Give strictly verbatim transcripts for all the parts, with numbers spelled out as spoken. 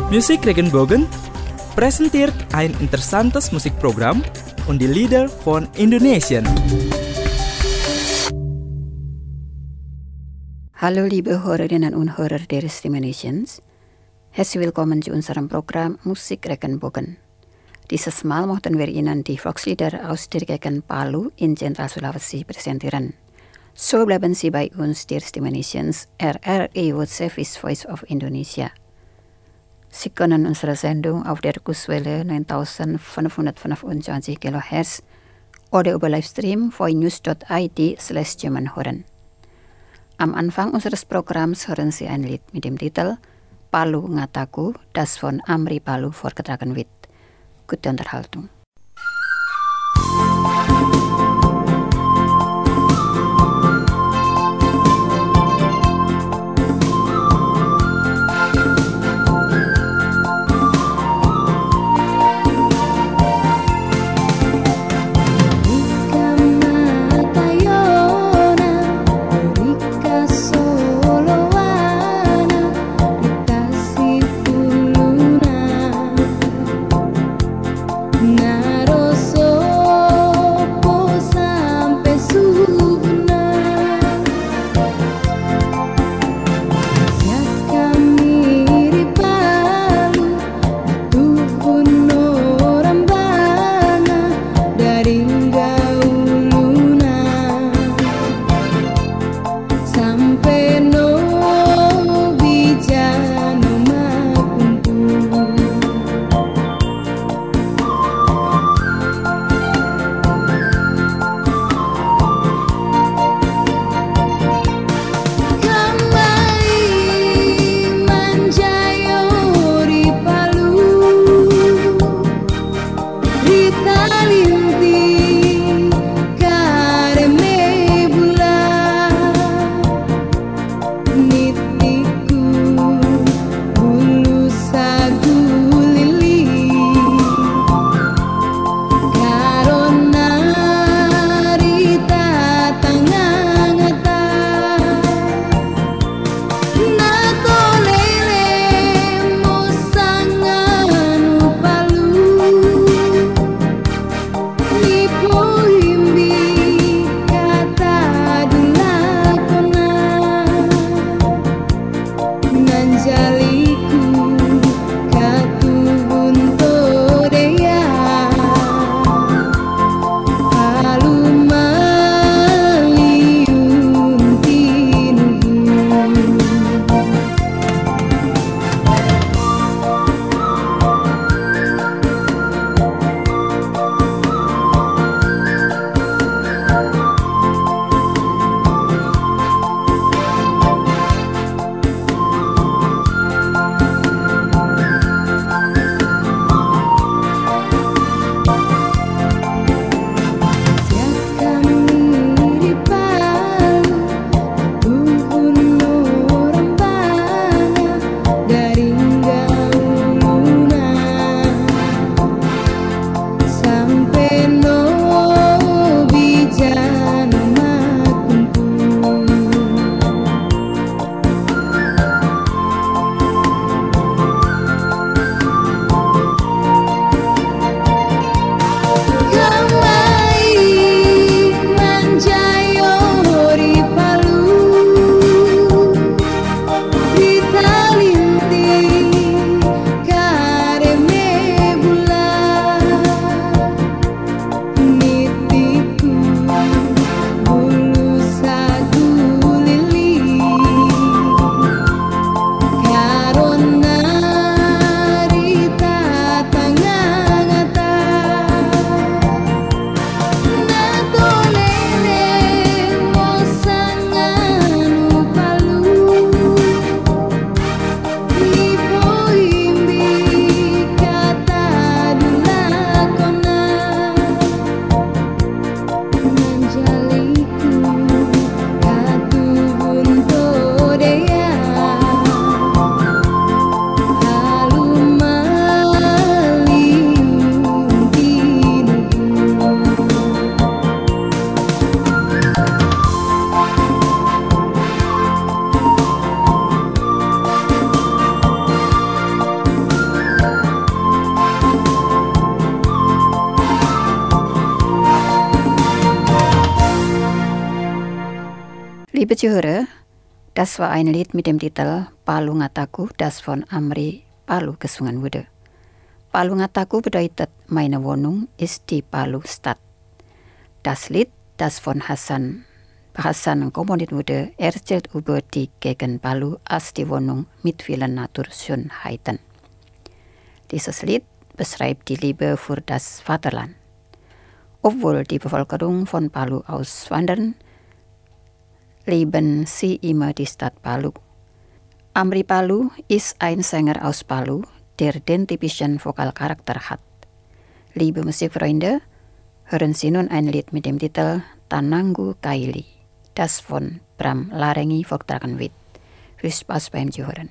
Musik Regenbogen presenteert ein interessantes Musikprogramm und die Lieder von Indonesien. Hallo liebe Hörerinnen und Hörer der Stimme Nations. Herzlich willkommen zu unserem Programm Musik Regenbogen. Dieses Mal möchten wir Ihnen die Volkslieder aus der Gegend Palu in Zentral Sulawesi präsentieren. So bleiben Sie bei uns, der Stimme Nations, R R I World Service Voice of Indonesia. Sie können unsere Sendung auf der Kurswelle neuntausendfünfhundertfünfundzwanzig Kilohertz oder über Livestream voinews dot i d slash German hören. Am Anfang unseres Programms hören Sie ein Lied mit dem Titel Palu Ngataku, das von Amri Palu vorgetragen wird. Gute Unterhaltung. Nah Liebe Zuhörer, das war ein Lied mit dem Titel Palu Ngataku, das von Amri Palu gesungen wurde. Palu Ngataku bedeutet meine Wohnung ist die Palu Stadt. Das Lied, das von Hassan Hassan komponiert wurde, erzählt über die Gegend Palu als die Wohnung mit vielen Naturschönheiten. Dieses Lied beschreibt die Liebe für das Vaterland. Obwohl die Bevölkerung von Palu auswandern, leben sie immer die Stadt Palu. Amri Palu ist ein Sänger aus Palu, der den typischen Vokalcharakter hat. Liebe Musikfreunde, hören Sie nun ein Lied mit dem Titel Tananggu Kaili, das von Bram Larengi vorgetragen wird. Viel Spaß beim Zuhören.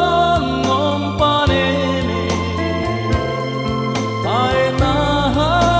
Ai na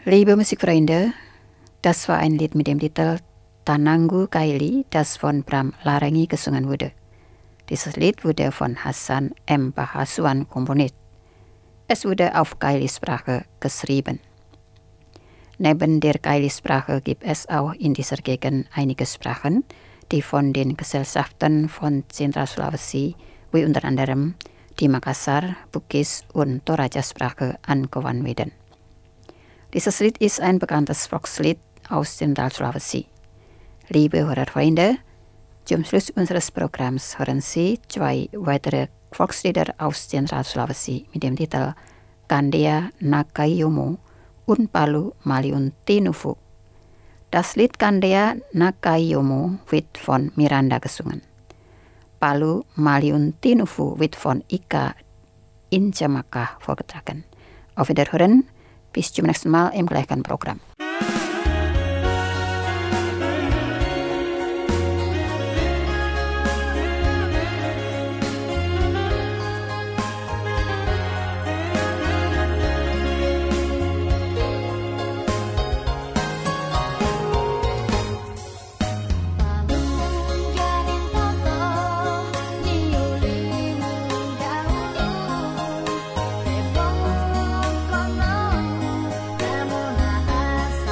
Liebe Musikfreunde, das war ein Lied mit dem Titel Tananggu Kaili, das von Bram Larengi gesungen wurde. Dieses Lied wurde von Hasan M. Bahasuan komponiert. Es wurde auf Kaili-Sprache geschrieben. Neben der Kaili-Sprache gibt es auch in dieser Gegend einige Sprachen, die von den Gesellschaften von Zentralsulawesi, wie unter anderem die Makassar, Bugis und Toraja-Sprache angewandt werden. Dieses Lied ist ein bekanntes Volkslied aus Zentralsulawesi. Liebe Hörerfreunde, zum Schluss unseres Programms hören Sie zwei weitere Volkslieder aus Zentralsulawesi mit dem Titel Kandea Nakayomu und Palu Maliun Tinufu. Das Lied Kandea Nakayomu wird von Miranda gesungen. Palu Maliun Tinufu wird von Ika Injamaka vorgetragen. Auf Wiederhören, bis zum nächsten Mal im gleichen Programm. Namun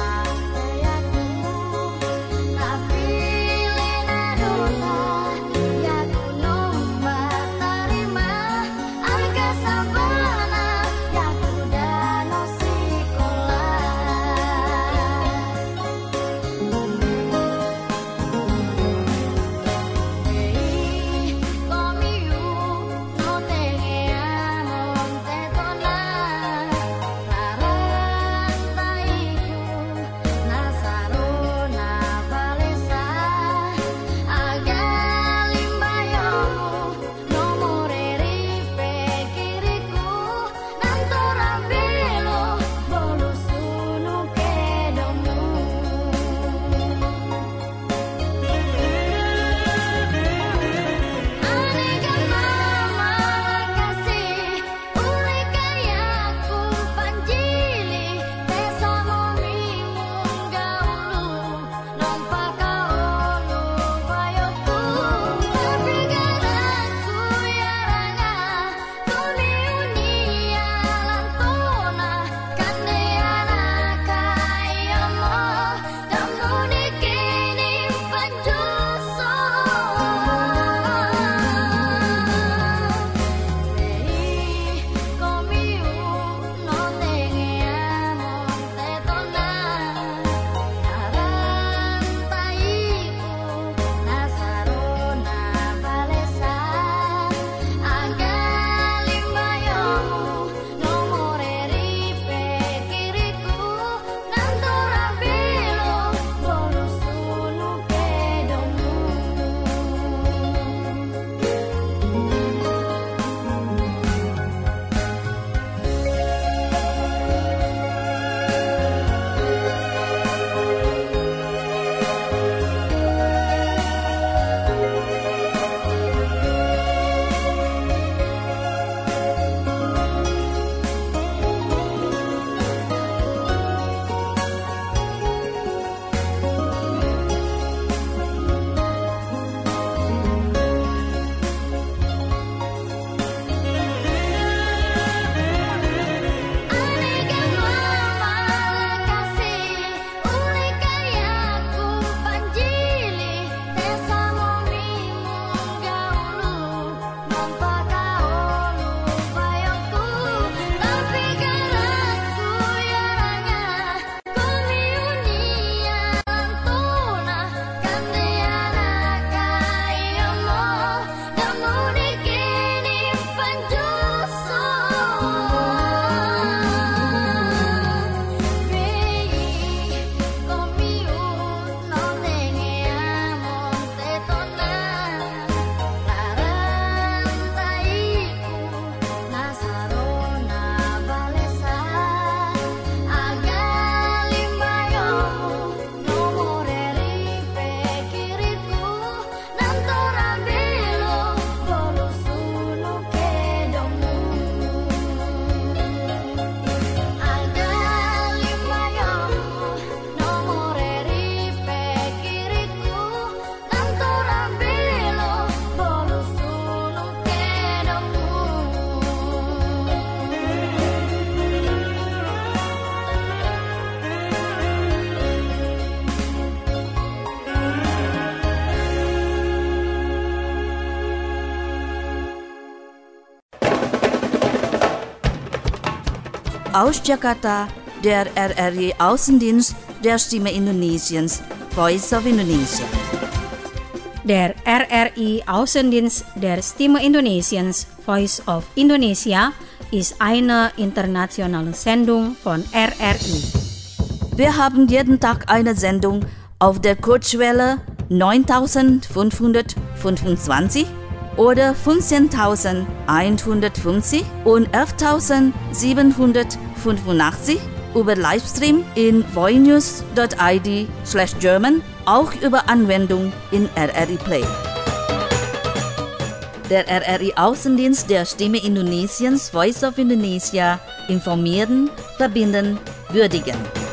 Aus Jakarta, der R R I Außendienst der Stimme Indonesiens, Voice of Indonesia. Der R R I Außendienst der Stimme Indonesiens, Voice of Indonesia, ist eine internationale Sendung von R R I. Wir haben jeden Tag eine Sendung auf der Kurzwelle neuntausendfünfhundertfünfundzwanzig oder fünfzehntausendeinhundertfünfzig und elftausendsiebenhundertfünfundachtzig über Livestream in voinews dot I D slash German, auch über Anwendung in R R I Play. Der R R I Außendienst der Stimme Indonesiens, Voice of Indonesia, informieren, verbinden, würdigen.